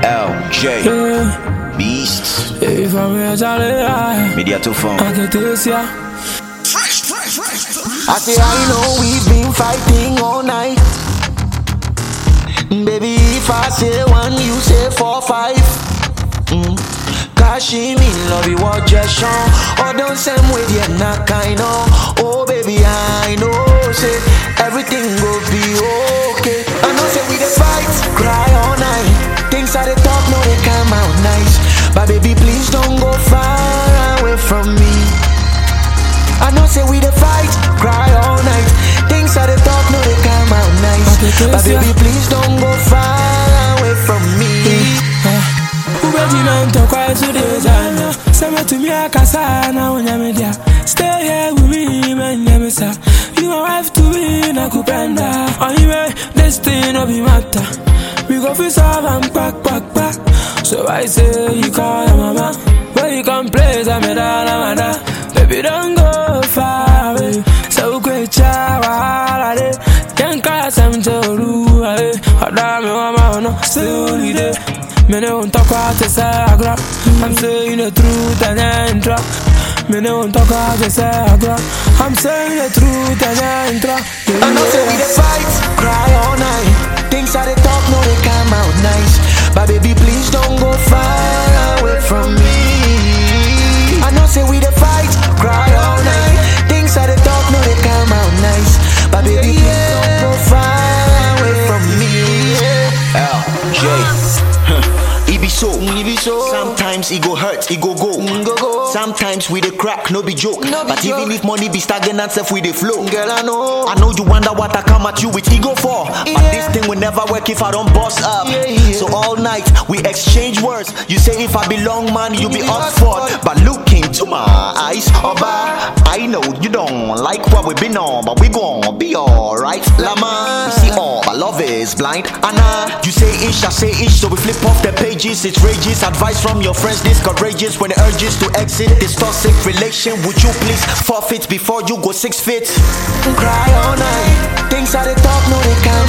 LJ Beasts Media to phone. I say I know we've been fighting all night. Baby, if I say one, you say 4, 5. Cash in love you what just show. Or don't send with you not kind of. Oh baby, I know say everything will be okay. I know say we the fight, cry all night. Things are the talk, no they come out nice. But baby, please don't go far away from me. I know say we the fight, cry all night. Things are the talk, no they come out nice. But baby, please don't go far away from me. Stay here with me, man. You my wife to be na kupenda. Anyway, this thing no be matter. We go fi solve and back. So I say you call your mama, but you come play some mada. Baby, don't go far away. So great child, can't call some toru. I me mama no still there. Me don't talk about the sagra. I'm saying the truth and then drop. Me don't talk about the sagra. I'm saying the truth and then drop. I know say we the fight, cry all night. Things are the talk, no they come out nice. But baby, please don't go far away from me. I know say we the fight, cry all night. Things are the talk, no they come out nice. But baby, please don't go far away from me. LJ It be so. Sometimes it go hurt, it go. Sometimes we the crack, no be joke. But even if money be stagnant, self we the flow. Girl, I know you wonder what I come at you with ego for. But this thing will never work if I don't boss up. So all night we exchange words. You say if I belong, man, you be Oxford. But look into my eyes, Oba, I know you don't like what we been on, but we gon' be alright. Lama, you see all my love is blind. Anna, you say ish, I say ish, so we flip off the pages. It's rages, advice from your friends discourages when the urges to exit this toxic relation. Would you please forfeit before you go 6 feet? Cry all night. Things are the talk, no they can't